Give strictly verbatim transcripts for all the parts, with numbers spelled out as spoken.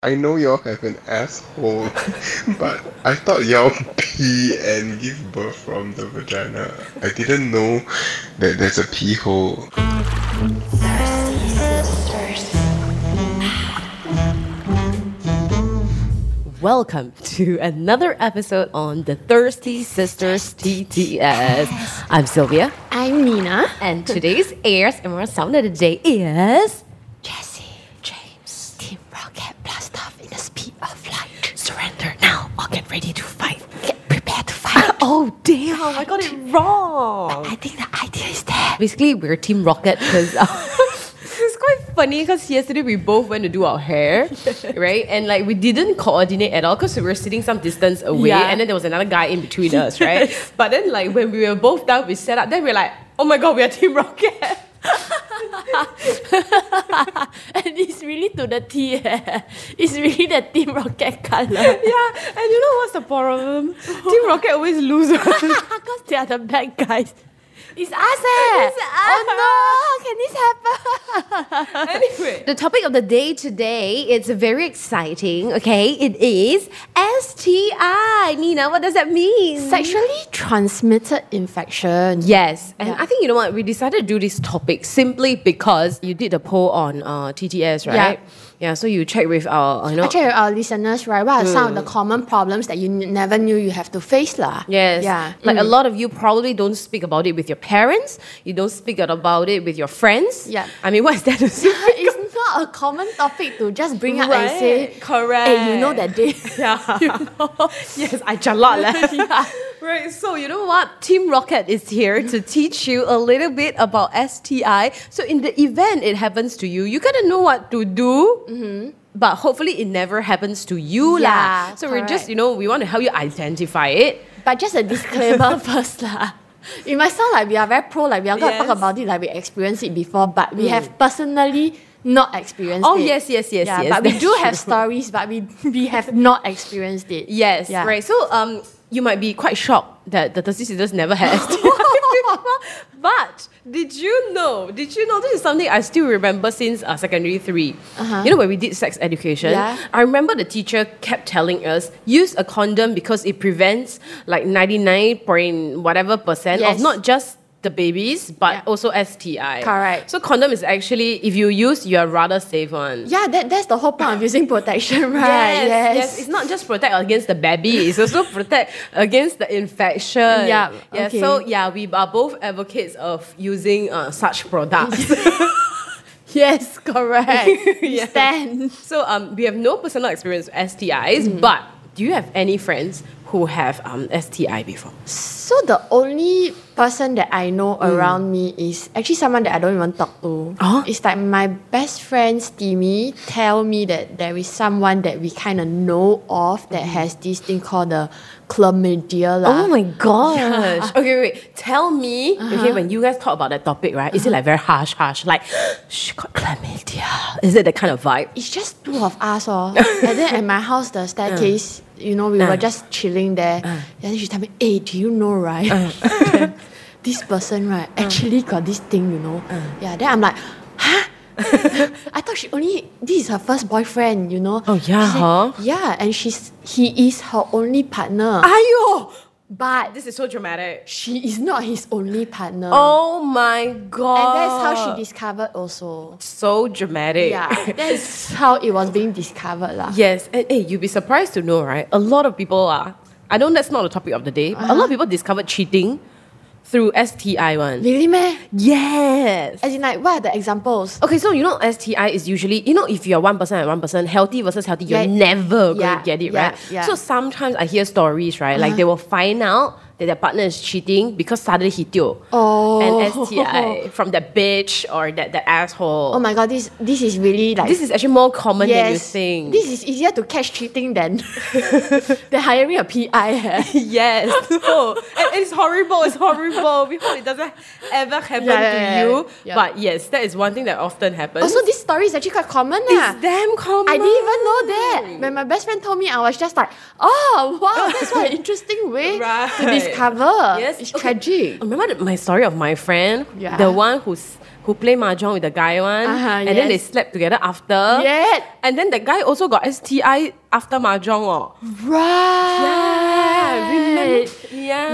I know y'all have an asshole, but I thought y'all pee and give birth from the vagina. I didn't know that there's a pee hole. Thirsty Sisters. Welcome to another episode on the Thirsty Sisters T T S. I'm Sylvia. I'm Nina. And today's airs and our sound of the day is Jesse. James. Team Rocket blast off in the speed of light. Surrender now or get ready to fight. Get prepared to fight. Oh damn, I got it wrong. I think the idea is there. Basically, we're Team Rocket because uh, it's quite funny because yesterday we both went to do our hair, right? And like we didn't coordinate at all because we were sitting some distance away, Yeah. and then there was another guy in between us, right? But then like when we were both done, we set up. Then we're like, oh my god, we are Team Rocket. And it's really to the T. Eh. It's really the Team Rocket colour. Yeah, and you know what's the problem? Team Rocket always loses. Because they are the bad guys. It's us eh. It's us. Oh no, how can this happen? Anyway, the topic of the day today, it's very exciting, okay? It is S T I. Nina, what does that mean? Sexually transmitted infection. Yes, and Yeah. I think you know what, we decided to do this topic simply because you did a poll on uh, T T S, right? Yeah. Yeah, so you check with our, you know. I check with our listeners, right? What are some of the common problems that you n- never knew you have to face lah? Yes. Yeah. Like a Mm. lot of you probably don't speak about it with your parents. You don't speak about it with your friends. Yeah. I mean, what is that to say? It's not a common topic to just bring up and say, correct. hey, you know that day. Yeah. You know? Yes, I jalot leh. Yeah. Right, so you know what? Team Rocket is here to teach you a little bit about S T I. So in the event it happens to you, you gotta know what to do. Mm-hmm. But hopefully it never happens to you Yeah, lah. So we're correct. just, you know, we want to help you identify it. But just a disclaimer first lah. It might sound like we are very pro, like we are going to Yes. talk about it like we experienced it before, but we have personally not experienced Oh, it. yes, yes, yes, yeah, yes, But we that's do have true. stories, but we we have not experienced it. Yes, Yeah. right. So um, you might be quite shocked that the Thirsty Sisters never had S T I before. But did you know? Did you know this is something I still remember since uh, secondary three? Uh-huh. You know when we did sex education, Yeah. I remember the teacher kept telling us use a condom because it prevents like ninety nine point whatever percent Yes. of not just the babies but Yeah. also S T I. Correct. So condom is actually, if you use, you are rather safe one. Yeah, that, that's the whole point of using protection, right? Yes, yes, It's not just protect against the baby, it's also protect against the infection. Yeah, Yeah. okay. So yeah, we are both advocates of using uh, such products. Yes, correct. Yeah. Stand. So um, we have no personal experience with S T Is, but do you have any friends who have um, S T I before? So the only person that I know around me is actually someone that I don't even talk to. Oh? It's like my best friend Steamy tell me that there is someone that we kind of know of that has this thing called the chlamydia lah. Oh my gosh. Okay, wait. Tell me, okay, when you guys talk about that topic, right? Is it like very harsh, harsh? Like, she got chlamydia. Is it that kind of vibe? It's just two of us oh. And then at my house the staircase, you know, we were just chilling there. And then she tell me, hey, do you know, right? This person, right, actually got this thing, you know. Yeah, then I'm like, huh? I thought she only, this is her first boyfriend, you know. Oh, yeah, She said, huh? Yeah, and she's he is her only partner. Ayo! But This is so dramatic. she is not his only partner. Oh my god. And that's how she discovered also. So dramatic. Yeah, that's how it was being discovered lah. Yes. And hey, you'd be surprised to know, right? A lot of people are, I know that's not the topic of the day, but a lot of people discovered cheating through S T I one. Really, meh? Yes. As in, like, what are the examples? Okay, so you know S T I is usually, you know, if you're one person and one person, healthy versus healthy, you're Yeah. never Yeah, going to get it, yeah, right? yeah. So sometimes I hear stories, right? Like they will find out that their partner is cheating because suddenly he tio. Oh. And S T I from that bitch or that, that asshole. Oh my god, this this is really like This is actually more common yes, than you think. This is easier to catch cheating than than hiring a P I. eh. Yes. No. And it's horrible. It's horrible. We hope it doesn't ever happen Yeah, yeah, to yeah, you. yeah. But yes, that is one thing that often happens. Also, this story is actually quite common. lah. it's damn common. I didn't even know that. When my best friend told me, I was just like, oh, wow, that's what an interesting way Right. to discover. Yes. It's Okay. tragic. Remember the- my story of my friend? Yeah. The one who's who play mahjong with the guy one, Uh-huh, and then they yes. slept together after. Yeah. And then the guy also got S T I after mahjong. Oh. Right. Remember? Yeah.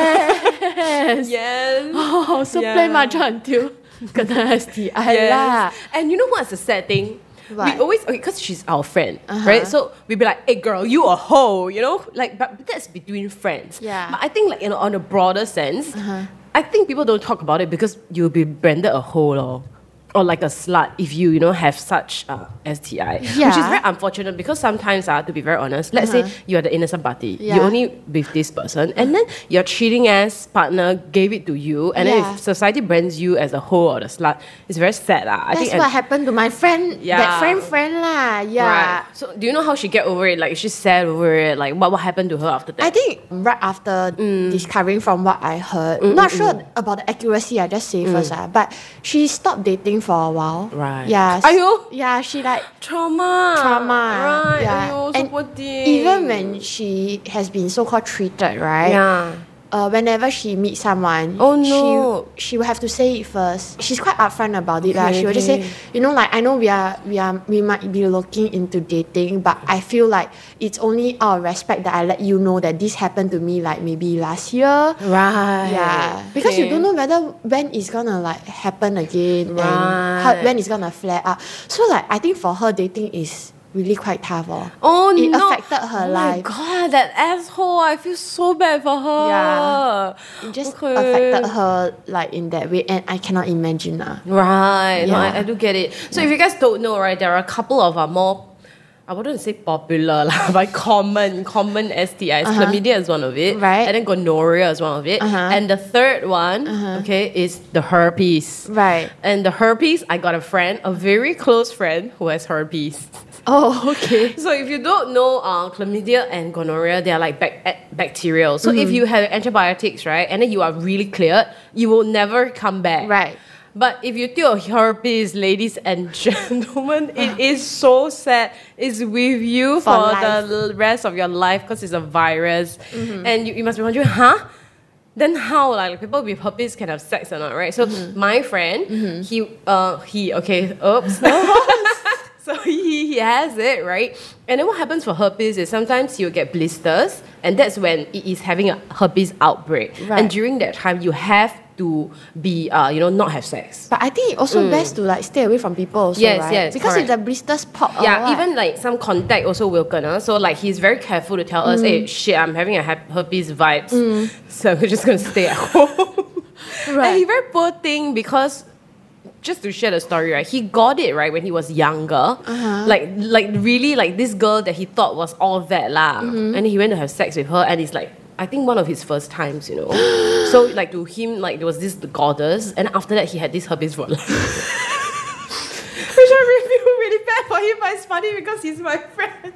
Yes. Yes. Oh, so Yeah. play mahjong until kena S T I Yes. lah. And you know what's the sad thing? What? We always, okay, because she's our friend, Uh-huh. right? So we'd be like, hey girl, you a hoe, you know? Like, but that's between friends. Yeah. But I think, like, you know, on a broader sense, Uh-huh. I think people don't talk about it because you'll be branded a hoe or, or like a slut if you, you know, have such uh, S T I. Which is Yeah. very unfortunate because sometimes, uh, to be very honest, let's Uh-huh. say you're the innocent party. Yeah. You're only with this person, and then your cheating ass partner gave it to you, and then Yeah. if society brands you as a hoe or the slut, it's very sad. Uh. I That's think what and- happened to my friend. Yeah. That friend friend lah. Yeah. Right. So do you know how she get over it? Like, is she sad over it? Like, what, what happened to her after that? I think right after Mm. discovering from what I heard, not sure about the accuracy, I just say first, ah, but she stopped dating for a while. Mm. Right. Yeah. s- Aiyo. Yeah, she like trauma. trauma. Right. Yeah. Aiyo, so And poor thing. even when she has been so called treated, right? Yeah. Uh, whenever she meets someone, Oh, no. she she will have to say it first. She's quite upfront about it. lah. Okay, She will just say, okay. you know, like I know we are we are we might be looking into dating, but I feel like it's only out of respect that I let you know that this happened to me like maybe last year. Right. Yeah, because you Okay. don't know whether when it's gonna like happen again and how, Right. when it's gonna flare up. So like I think for her dating is really quite tough. Oh, Oh it no! affected her oh my life. god, that asshole! I feel so bad for her. Yeah. It just Okay. affected her like in that way, and I cannot imagine. Uh. Right. No, Yeah. I, I do get it. So if you guys don't know, right, there are a couple of uh, more, I wouldn't say popular, lah, but common, common S T Is. Chlamydia is one of it. Right. And then gonorrhea is one of it. Uh-huh. And the third one, okay, is the herpes. Right. And the herpes, I got a friend, a very close friend who has herpes. Oh, okay. So if you don't know, uh, chlamydia and gonorrhea, they are like bac- eh, bacterial. So if you have antibiotics, right, and then you are really cleared, you will never come back. Right. But if you do herpes, ladies and gentlemen, it is so sad. It's with you for, For life. the l- rest of your life because it's a virus. And you, you must be wondering, huh? Then how? Like people with herpes can have sex or not, right? So my friend, he, uh, he, okay, oops. So he, he has it, right? And then what happens for herpes is sometimes you'll get blisters, and that's when it is having a herpes outbreak. Right. And during that time, you have to be, uh, you know, not have sex. But I think it's also best to like stay away from people also, Yes, right? yes, Because correct. if the blisters pop or Yeah, what, even like some contact also will kena. So like he's very careful to tell us, Mm. hey, shit, I'm having a hep- herpes vibes. So we're just gonna stay at home. Right. And he very poor thing because just to share the story, right? He got it right when he was younger, Uh-huh. like like really like this girl that he thought was all that lah, Mm-hmm. and he went to have sex with her, and it's like I think one of his first times, you know. So like to him, like there was this the goddess, and after that he had this herpes for life. Which I really feel really bad for him, but it's funny because he's my friend.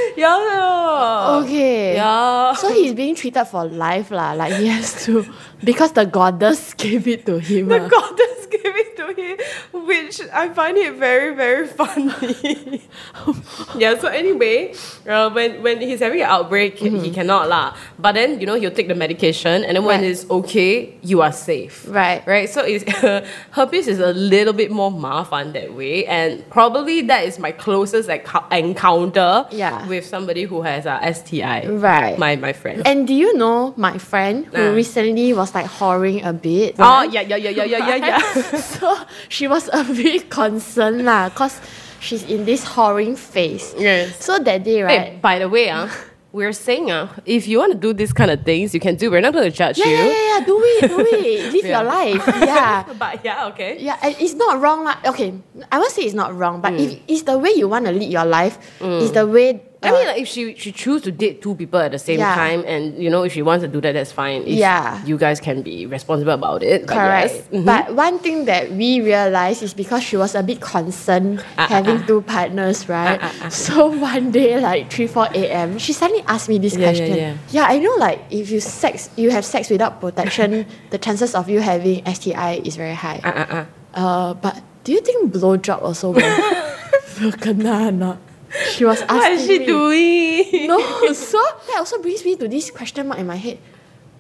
Yeah. Okay. Yeah. So he's being treated for life lah. Like he has to, because the goddess gave it to him. The ah. goddess gave it to him, which I find it very, very funny. Yeah, so anyway, uh, when, when he's having an outbreak, he- he cannot lah. But then, you know, he'll take the medication, and then when Right. it's okay, you are safe. Right. Right? So it's, herpes is a little bit more mafan that way, and probably that is my closest enco- encounter Yeah. with somebody who has a S T I. Right. My, my friend. And do you know my friend who Ah. recently was like whoring a bit? Oh, right? yeah, yeah, yeah, yeah, yeah, yeah, yeah. So she was a bit concerned lah, cause she's in this whoring phase. Yes. So that day, right? Hey, by the way, uh, we're saying uh, if you want to do these kind of things, you can do. We're not going to judge Yeah, you. yeah, yeah, yeah. Do it, do it. Live Yeah. your life. Yeah. But yeah, okay. Yeah, and it's not wrong. Lah. Okay, I won't say it's not wrong, but if it's the way you want to lead your life, it's the way. I uh, mean, like, if she she choose to date two people at the same Yeah. time, and you know, if she wants to do that, that's fine. If Yeah. you guys can be responsible about it. But correct. yes. Mhm. But one thing that we realized is because she was a bit concerned Ah, ah, having ah. two partners, right? Ah, ah, ah. So one day, like three, four a.m., she suddenly asked me this Yeah, yeah, question. yeah. Yeah, I know. Like, if you sex, you have sex without protection, the chances of you having S T I is very high. Uh, uh, uh. Uh, but do you think blowjob also will will kena or not? She was asking What is she me. doing? No, so that also brings me to this question mark in my head.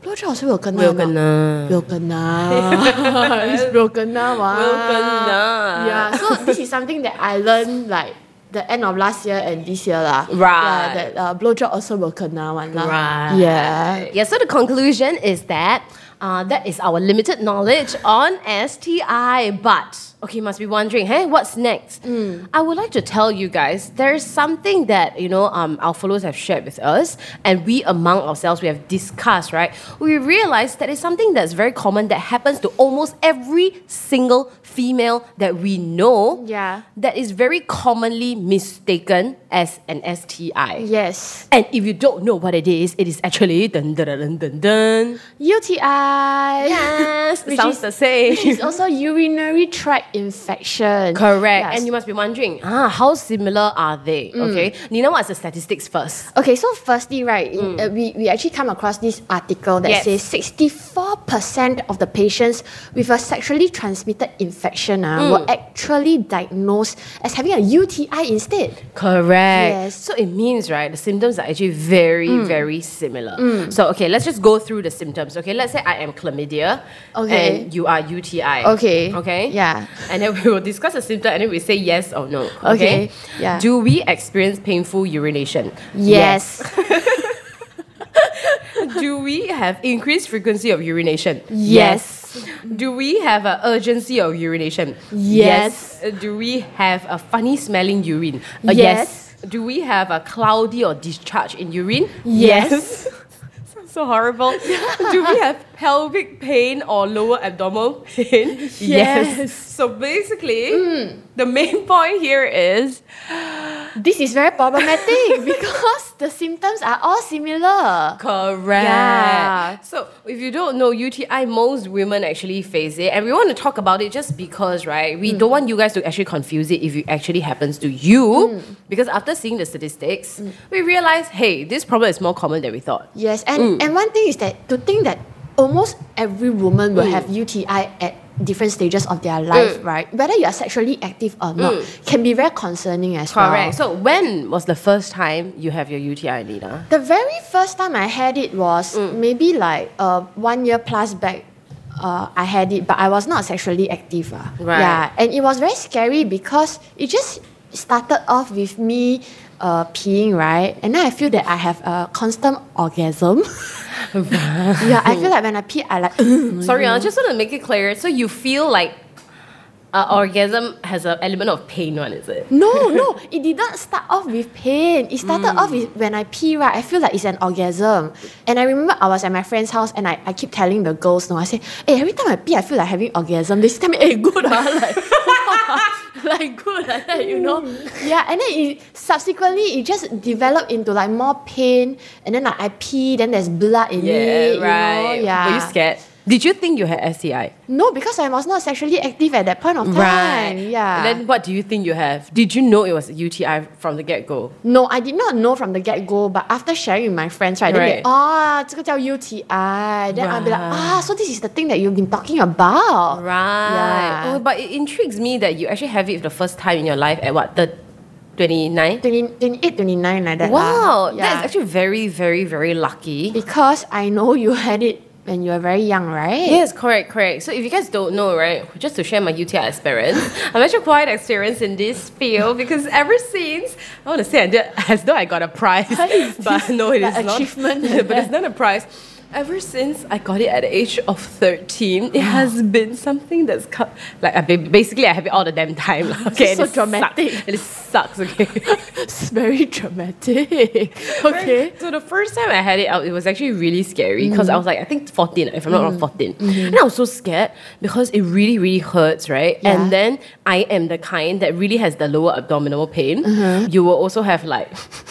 Blowjob also will kena. Will kena. Will kena. It's will kena, wow. Will kena. Yeah, so this is something that I learned like the end of last year and this year lah. Right. Yeah, that uh, blowjob also will kena one lah. Right. Yeah. Yeah, so the conclusion is that uh, that is our limited knowledge on S T I. But, okay, you must be wondering, hey, what's next? Mm. I would like to tell you guys, there's something that, you know, um, our followers have shared with us, and we among ourselves, we have discussed, right? We realized that it's something that's very common that happens to almost every single female that we know. Yeah. That is very commonly mistaken as an S T I. Yes. And if you don't know what it is, it is actually dun dun dun dun dun. U T I. Yes, Which sounds is- the same. Which is also urinary tract infection. Correct. Yes. And you must be wondering, ah, how similar are they? Okay. Nina, what's the statistics first? Okay, so firstly, right, in- uh, we, we actually come across this article that Yes. says sixty-four percent of the patients with a sexually transmitted infection uh, were actually diagnosed as having a U T I instead. Correct. Yes. So it means, right, the symptoms are actually very, very similar. So, okay, let's just go through the symptoms. Okay, let's say I am chlamydia Okay. and you are U T I. Okay. Okay? Yeah. And then we will discuss the symptom and then we say yes or no. Okay? Okay, yeah. Do we experience painful urination? Yes. Do we have increased frequency of urination? Yes. Do we have an urgency of urination? Yes. Uh, Do we have a funny smelling urine? Uh, Yes. Do we have a cloudy or discharge in urine? Yes. Sounds so horrible. Do we have pelvic pain or lower abdominal pain? Yes. So basically, the main point here is This is very problematic because the symptoms are all similar. correct. Yeah. So if you don't know U T I, most women actually face it, and we want to talk about it just because, right? We don't want you guys to actually confuse it if it actually happens to you, because after seeing the statistics, we realize, hey, this problem is more common than we thought. Yes, and, and one thing is that to think that almost every woman will have U T I at different stages of their life, right? Whether you are sexually active or not, can be very concerning as Correct. well. So when was the first time you have your U T I, Nina? The very first time I had it was maybe like uh, one year plus back. Uh, I had it, but I was not sexually active. Uh. Right. Yeah, and it was very scary because it just started off with me uh, peeing, right? And then I feel that I have a constant orgasm. Yeah, I feel like when I pee, I like. Sorry, I just want to make it clear. So you feel like uh, orgasm has an element of pain, one, is it? No, no, it did not start off with pain. It started off with when I pee, right? I feel like it's an orgasm. And I remember I was at my friend's house and I, I keep telling the girls, no, I say, hey, every time I pee, I feel like having orgasm. They tell me, hey, good, huh? Like, like good, like that, you know? Yeah, and then it subsequently, it just developed into like more pain. And then like, I pee, then there's blood in it, right. you know? Yeah. Were you scared? Did you think you had S T I? No, because I was not sexually active at that point of time. Yeah. And then what do you think you have? Did you know it was a U T I from the get-go? No, I did not know from the get-go, but after sharing with my friends, right, then Right. they, ah, 这个叫 U T I. Then I'll be like, ah, so this is the thing that you've been talking about. Right. Yeah. Oh, but it intrigues me that you actually have it for the first time in your life at what, the twenty-nine? twenty, twenty-eight, twenty-nine like that. Wow, lah. Yeah. that's actually very, very, very lucky. Because I know you had it when you were very young, right? Yes, correct, correct. So if you guys don't know, right, just to share my U T I experience, I'm actually quite experienced in this field because ever since, I want to say until- as though I got a prize, but no, it is like not. achievement? But it's not a prize. Ever since I got it at the age of thirteen, it has been something that's co- like I ba- basically I have it all the damn time. lah, Okay, So and it dramatic. Sucks. And it sucks. Okay. It's very dramatic. Okay. So the first time I had it out, it was actually really scary because I was like, I think fourteen, if I'm not wrong, fourteen. And I was so scared because it really, really hurts, right? Yeah. And then I am the kind that really has the lower abdominal pain. You will also have like,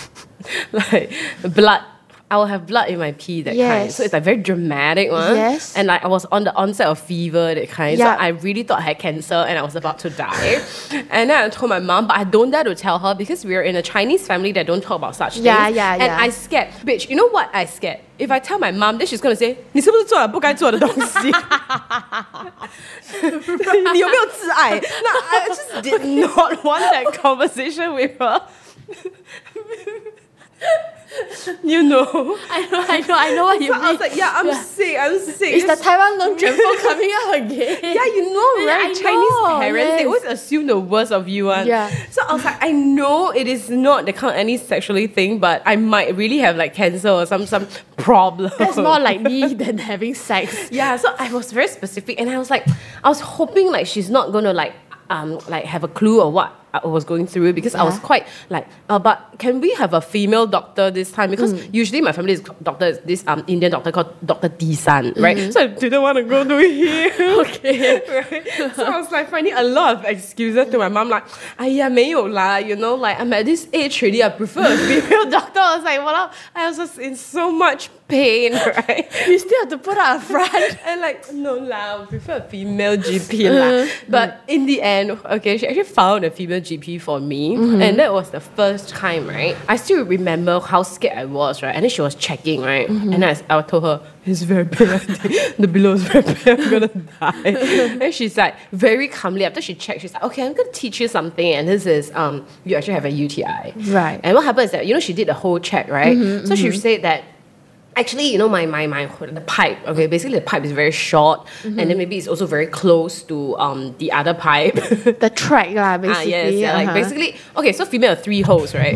like blood. I will have blood in my pee, that kind. Yes. So it's like very dramatic one. Yes. And like I was on the onset of fever, that kind. Yeah. So I really thought I had cancer and I was about to die. And then I told my mom, but I don't dare to tell her because we're in a Chinese family that don't talk about such things. Yeah, yeah, and yeah. I scared. Bitch, you know what I scared? If I tell my mom, then she's gonna say, 你是不是做了不该做的东西？你有没有自爱？ No, I just did not want that conversation with her. 你 you know. I know, I know, I know what you So mean. I was like, yeah, I'm Yeah. sick, I'm sick. It's the It's- Taiwan Long Quan coming out again. Yeah, you know, Yeah, right? I Chinese know, parents, they yes. always assume the worst of you. One. Yeah. So I was like, I know it is not the kind of any sexually thing, but I might really have like cancer or some some problem. That's more likely than having sex. Yeah, so I was very specific, and I was like, I was hoping like she's not gonna like um like have a clue of what I was going through, because I was Yeah. quite like, uh, but can we have a female doctor this time? Because usually my family's doctor is this um Indian doctor called Doctor Disan, right? So I didn't want to go to him. Okay. Right? So I was like finding a lot of excuses to my mom, like, !aiya, 没有啦, you know, like I'm at this age already, I prefer a female doctor. I was like, well, I was just in so much pain, right? You still have to put out a front. And like, no lah, I prefer a female G P lah. But in the end, okay, she actually found a female G P for me. And that was the first time, right? I still remember how scared I was, right? And then she was checking, right? And I, I told her, it's very bad. The below is very bad. I'm gonna die. And she's like, very calmly, after she checked, she's like, okay, I'm gonna teach you something. And this is, um, you actually have a U T I. Right. And what happened is that, you know, she did the whole check, right? So she said that, actually, you know, my, my, my the pipe, okay, basically the pipe is very short, and then maybe it's also very close to um the other pipe. The track lah, Ah, basically. yes, yeah, like uh-huh. basically, okay, so female have three holes, right?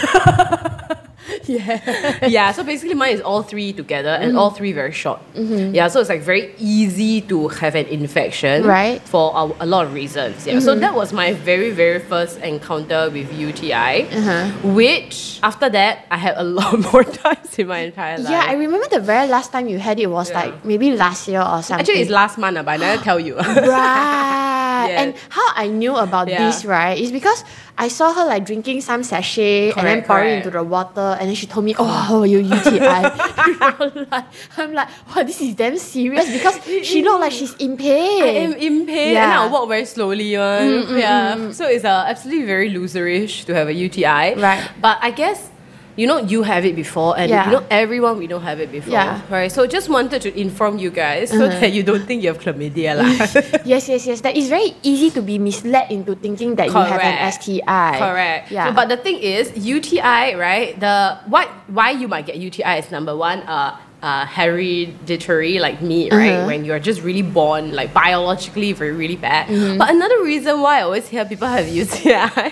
Yeah. Yeah, so basically mine is all three together, and all three very short. Yeah, so it's like very easy to have an infection, Right. for a, a lot of reasons. Yeah, so that was my very, very first encounter with U T I, which after that I had a lot more times in my entire life. Yeah, I remember the very last time you had it was Yeah. like maybe last year or something. Actually, it's last month, ah, but I never tell you. Right. Yes. And how I knew about Yeah. this, right, is because I saw her like drinking some sachet and then Correct, pouring correct. into the water, and then she told me, oh, you U T I. You know, like, I'm like, wow, this is damn serious, because she looked like she's in pain. I am in pain, Yeah. and I'll walk very slowly. One. Yeah, so it's uh, absolutely very loserish to have a U T I. Right. But I guess, you know, you have it before, and Yeah. you know, everyone we know have it before. Yeah. Right. So just wanted to inform you guys so that you don't think you have chlamydia, lah. Yes, yes, yes. That is very easy to be misled into thinking that you have an S T I. Correct. Yeah. So, but the thing is, U T I, right? The what? Why you might get U T I is number one. Uh, uh, hereditary, like me, right? Uh-huh. When you're just really born, like biologically, very really bad. Mm-hmm. But another reason why I always hear people have U T I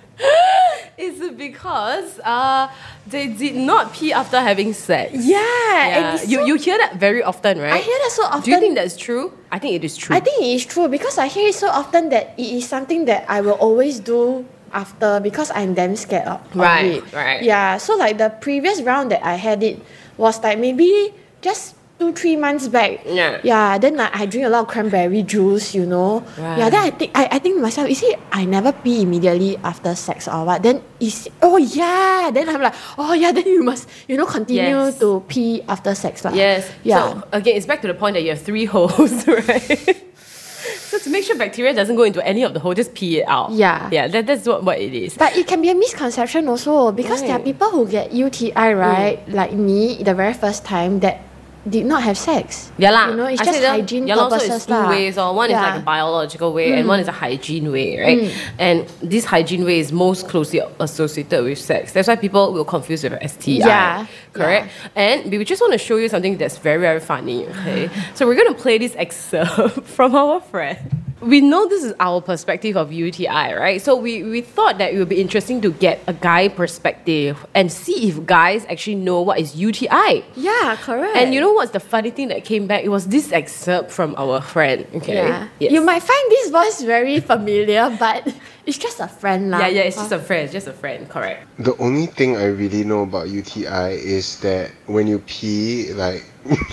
is because uh, they did not pee after having sex. yeah, and Yeah. it's You so- you hear that very often, right? I hear that so often. Do you think that's true? I think it is true. I think it is true, because I hear it so often that it is something that I will always do after, because I'm damn scared of, of Right, it. right. Yeah, so like the previous round that I had it was like maybe just two, three months back. Yeah. Yeah, then like, I drink a lot of cranberry juice, you know. Right. Yeah, then I think I, I think to myself, is it I never pee immediately after sex or what? Then is oh yeah. Then I'm like, oh yeah, then you must, you know, continue Yes. to pee after sex. Lah. Yes. Yeah. So again, it's back to the point that you have three holes, right? So to make sure bacteria doesn't go into any of the holes, just pee it out. Yeah. Yeah, that, that's what, what it is. But it can be a misconception also, because there are Right. people who get U T I, right? Like me, the very first time, that did not have sex. Yeah lah. You know, it's I just say that- hygiene yeah lah, so purposes it's two lah. ways. Or one is Yeah. like a biological way, and one is a hygiene way, right? And this hygiene way is most closely associated with sex. That's why people will confuse with S T I. Yeah. Correct. And we just want to show you something that's very very funny. Okay. So we're gonna play this excerpt from our friend. We know this is our perspective of U T I, right? So we, we thought that it would be interesting to get a guy perspective and see if guys actually know what is U T I. Yeah, correct. And you know what's the funny thing that came back? It was this excerpt from our friend. Okay. yeah. Yes. You might find this voice very familiar, but it's just a friend lah. Yeah, yeah, it's just a friend, it's just a friend, correct. The only thing I really know about U T I is that when you pee, like.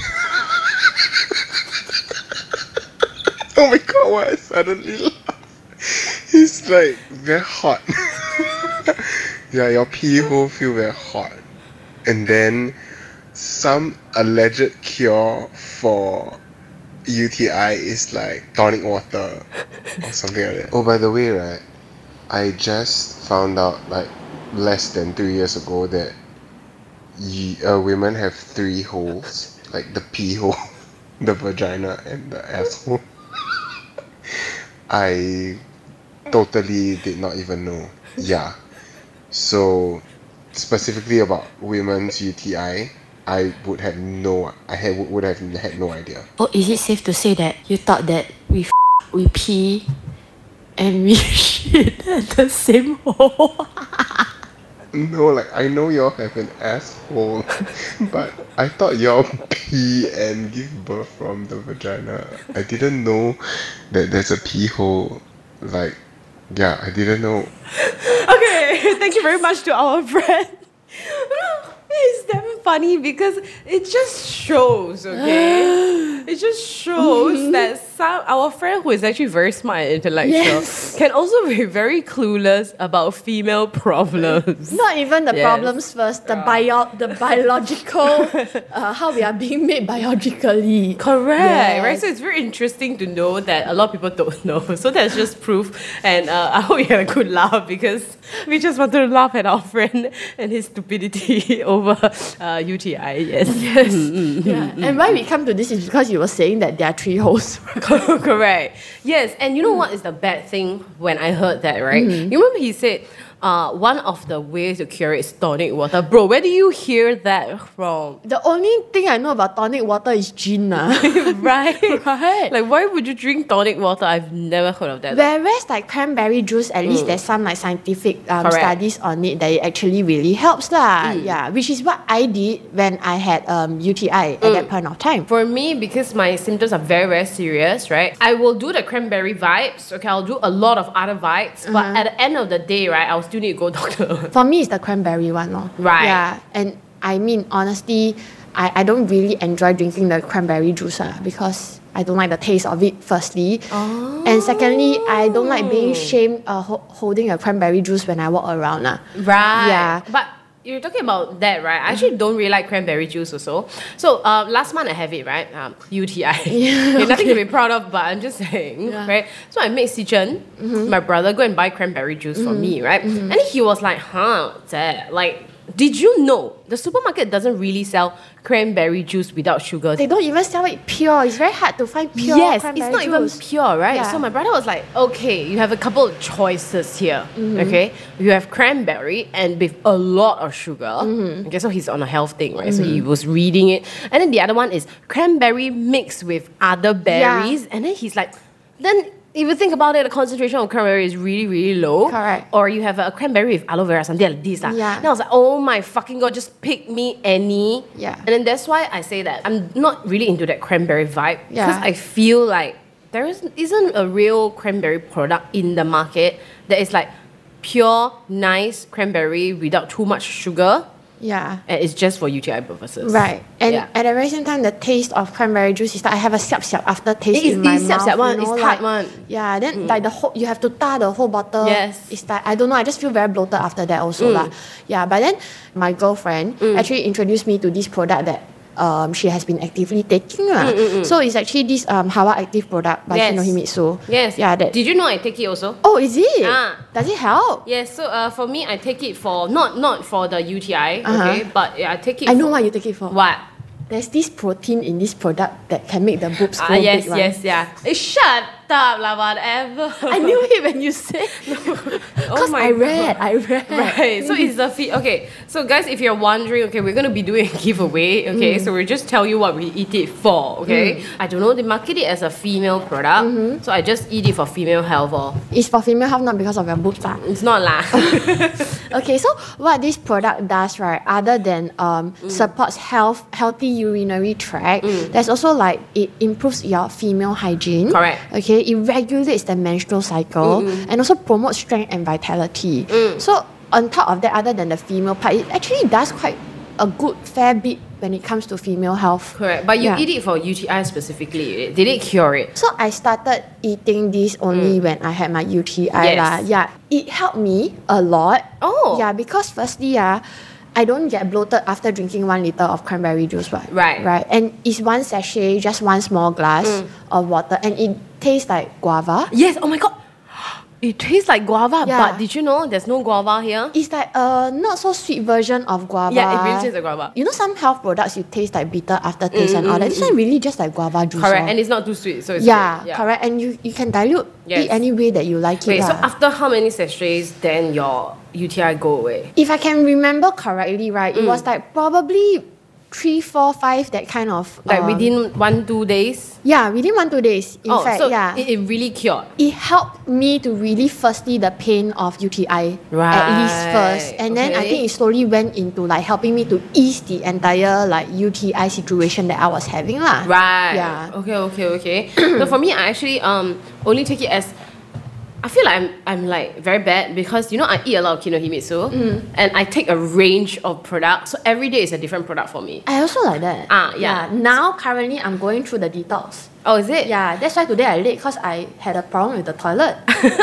Oh my god, why I suddenly laugh? It's like very hot. Yeah, your pee hole feel very hot. And then some alleged cure for U T I is like tonic water or something like that. Oh, by the way, right, I just found out like less than three years ago that y- uh, women have three holes, like the pee hole, the vagina, and the asshole. I totally did not even know. Yeah. So specifically about women's U T I, I would have no, I had, would have had no idea. Oh, is it safe to say that you thought that we f- we pee and we shit at the same hole? No, like, I know y'all have an asshole, but I thought y'all pee and give birth from the vagina. I didn't know that there's a pee hole. Like, yeah, I didn't know. Okay, thank you very much to our friend. It's damn funny because it just shows, okay? It just shows mm-hmm. that some our friend who is actually very smart and intellectual yes. can also be very clueless about female problems. Not even the yes. problems first, the bio, the biological, uh, how we are being made biologically. Correct, yes. right? So it's very interesting to know that a lot of people don't know. So that's just proof. And uh, I hope you had a good laugh because we just wanted to laugh at our friend and his stupidity over uh, U T I. Yes. Yes. yeah. And why we come to this is because you were saying that there are three holes. Correct. Yes. And you know mm. what is the bad thing when I heard that, right? Mm. You remember he said, Uh, one of the ways to cure it is tonic water. Bro, where do you hear that from? The only thing I know about tonic water is gin. Uh. right? Right. Like, why would you drink tonic water? I've never heard of that. Whereas, like, cranberry juice, at least mm. there's some, like, scientific um, studies on it that it actually really helps, lah. Mm. Yeah, which is what I did when I had um, U T I at mm. that point of time. For me, because my symptoms are very, very serious, right? I will do the cranberry vibes, okay? I'll do a lot of other vibes, uh-huh. but at the end of the day, right, I'll still need to go doctor. For me, it's the cranberry one, no? Right. Yeah, and I mean, honestly, I, I don't really enjoy drinking the cranberry juice uh, because I don't like the taste of it, firstly. Oh. And secondly, I don't like being shamed uh, ho- holding a cranberry juice when I walk around. Uh. Right. Yeah. But you're talking about that, right? I actually don't really like cranberry juice also. So uh, last month I have it, right? Um, U T I. Yeah, okay, nothing okay. to be proud of, but I'm just saying, yeah. right? So I made Si Chen, mm-hmm. my brother, go and buy cranberry juice mm-hmm. for me, right? Mm-hmm. And he was like, huh, Dad, like, did you know the supermarket doesn't really sell cranberry juice without sugar? They don't even sell it pure. It's very hard to find pure yes, cranberry it's not juice. even pure, right? Yeah. So my brother was like, okay, you have a couple of choices here, mm-hmm. okay? You have cranberry and with a lot of sugar. Mm-hmm. Okay, so he's on a health thing, right? Mm-hmm. So he was reading it. And then the other one is cranberry mixed with other berries. Yeah. And then he's like, then if you think about it, the concentration of cranberry is really, really low. Correct. Or you have a cranberry with aloe vera, something like this. Yeah. Then I was like, oh my fucking God, just pick me any. Yeah. And then that's why I say that I'm not really into that cranberry vibe. Yeah. Because I feel like there is, isn't a real cranberry product in the market that is like pure, nice cranberry without too much sugar. Yeah. And it's just for U T I purposes. Right. And yeah. at the very same time, the taste of cranberry juice is that I have a siap siap aftertaste it is, in my it's mouth. Siap one, you know, it's like, tart one. Yeah, then mm. like the whole, you have to tar the whole bottle. Yes. It's like, I don't know, I just feel very bloated after that also. Mm. lah. Yeah, but then my girlfriend mm. actually introduced me to this product that Um, she has been actively taking. Uh. Mm, mm, mm. So it's actually this um, Hawa Active product by yes. Kinohimitsu. Yes. Yeah, that. Did you know I take it also? Oh, is it? Ah. Does it help? Yes, so uh, for me, I take it for, not not for the U T I, uh-huh. okay, but yeah, I take it I for, know what you take it for. What? There's this protein in this product that can make the boobs grow Ah, yes, big. yes, yeah. Eh, shut up, lah, whatever. I knew it when you said. Because oh my I read, God. I read. Right, so it's the feed. Okay, so guys, if you're wondering, okay, we're gonna be doing a giveaway. Okay, mm. so we'll just tell you what we eat it for. Okay, mm. I don't know. They market it as a female product, mm-hmm. so I just eat it for female health. Or it's for female health, not because of your boobs, lah. It's not lah. Okay, so what this product does, right? Other than um mm. supports health, healthy urinary tract, mm. there's also like it improves your female hygiene. Correct. Okay, it regulates the menstrual cycle mm-hmm. and also promotes strength and vitality. Mm. So on top of that, other than the female part, it actually does quite a good fair bit when it comes to female health. Correct. But you yeah. eat it for U T I specifically. Did it cure it? So I started eating this only mm. when I had my U T I. Yes. La. Yeah. It helped me a lot. Oh. Yeah, because firstly, yeah, I don't get bloated after drinking one liter of cranberry juice. Right. Right. Right. And it's one sachet, just one small glass mm. of water. And it tastes like guava. Yes. Oh my God. It tastes like guava, Yeah. but did you know there's no guava here? It's like a not so sweet version of guava. Yeah, it really tastes like guava. You know some health products you taste like bitter aftertaste and all that. This one really just like guava juice. Correct, lor. and it's not too sweet, so it's yeah, good. correct. And you, you can dilute Yes. it any way that you like Wait, it. so lah. after how many sachets then your U T I go away? If I can remember correctly, right, it was like probably three, four, five, that kind of Like um, within one, two days? yeah, within one, two days. In oh, fact, so yeah. it, it really cured. It helped me to relieve firstly the pain of U T I at least Right, first, and then I okay. think it slowly went into like helping me to ease the entire like U T I situation that I was having lah. Right. Yeah. Okay, okay, okay. So for me, I actually um only take it as I feel like I'm I'm like very bad because you know I eat a lot of Kinohimitsu and I take a range of products. So every day is a different product for me. I also like that. Ah, yeah. Now currently I'm going through the detox. Oh, is it? Yeah, that's why today I late because I had a problem with the toilet.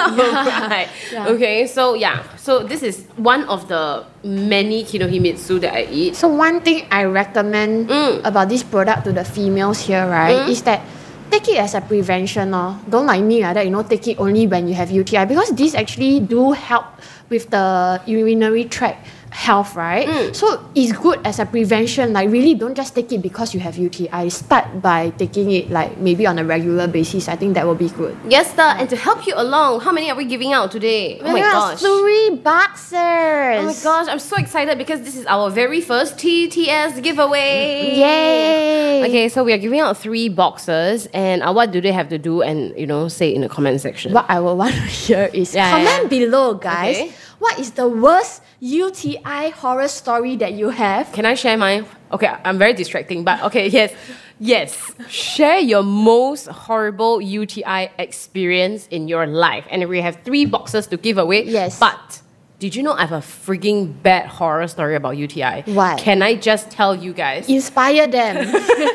right. Yeah. Okay, so yeah. So this is one of the many Kinohimitsu that I eat. So one thing I recommend Mm. about this product to the females here, right, is that take it as a prevention. Or don't like me like that, you know, take it only when you have U T I because these actually do help with the urinary tract health, right? Mm. So it's good as a prevention. Like really don't just take it because you have U T I. Start by taking it like maybe on a regular basis. I think that will be good. Yes, sir. And to help you along, how many are we giving out today? Oh my Yes, gosh. three boxers. Oh my gosh, I'm so excited because this is our very first T T S giveaway. Yay! Okay, so we are giving out three boxes, and uh, what do they have to do? And you know, say in the comment section. What I would want to hear is Yeah, comment yeah. below, guys. Okay. What is the worst U T I horror story that you have? Can I share mine? Okay, I'm very distracting, but okay, yes, yes. Share your most horrible U T I experience in your life, and we have three boxes to give away. Yes. But did you know I have a freaking bad horror story about U T I? What? Can I just tell you guys? Inspire them.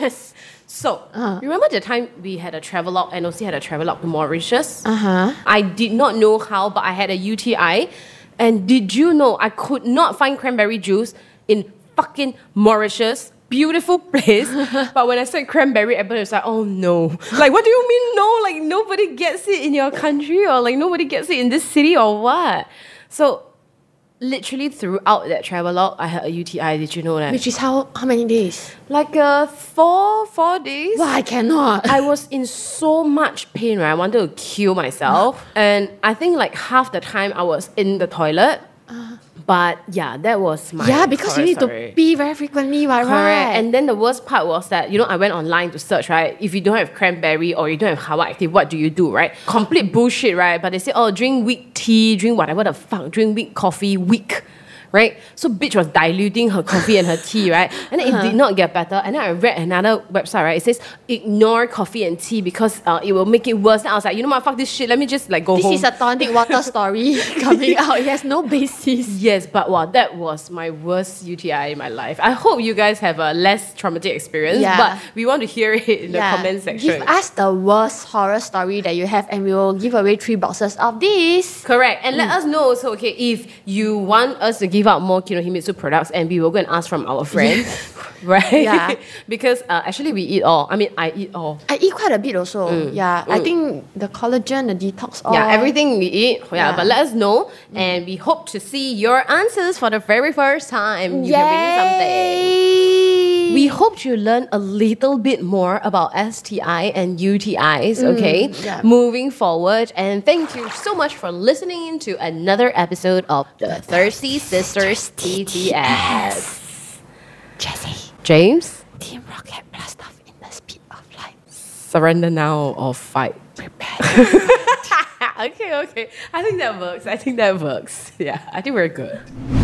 So, Uh. remember the time we had a travelogue, N O C had a travelogue to Mauritius? Uh-huh. I did not know how, but I had a U T I. And did you know I could not find cranberry juice in fucking Mauritius? Beautiful place. But when I said cranberry, everybody was like, oh no. Like, what do you mean no? Like, nobody gets it in your country, or like nobody gets it in this city, or what? So, literally throughout that travelogue, I had a U T I. Did you know that? Which is how how many days? Like uh, four, four days. Wow, I cannot. I was in so much pain, right? I wanted to kill myself. And I think like half the time I was in the toilet. But yeah, that was my yeah, because you horror need story. to pee very frequently, right? Correct. right? And then the worst part was that, you know, I went online to search, right? If you don't have cranberry or you don't have Hawa Active, what do you do, right? Complete bullshit, right? But they say, oh, drink weak tea, drink whatever the fuck, drink weak coffee, weak. Right? So bitch was diluting her coffee and her tea, right? And then it did not get better. And then I read another website, right? It says ignore coffee and tea because uh, it will make it worse. And I was like, you know what, fuck this shit. Let me just like go this home. is a tonic water story coming out. It has no basis. Yes, but wow, that was my worst U T I in my life. I hope you guys have a less traumatic experience, Yeah. but we want to hear it in Yeah. the comment section. Give us the worst horror story that you have, and we will give away three boxes of this. Correct. And let Mm. us know also, okay, if you want us to give out more Kinohimitsu products, and we will go and ask from our friends, right? Yeah. Because uh, actually we eat all. I mean, I eat all. I eat quite a bit also. Yeah, I think the collagen, the detox, all. Yeah, everything we eat. Yeah, Yeah. but let us know, and we hope to see your answers for the very first time. You can win something. Yay! We hope you learn a little bit more about S T I and U T Is, okay? yeah. Moving forward. And thank you so much for listening in to another episode of the Thirsty Sisters T T S. Jessie, James, Team Rocket blast off in the speed of light. surrender now or fight. Prepare. Okay, okay. I think that works. I think that works. Yeah, I think we're good.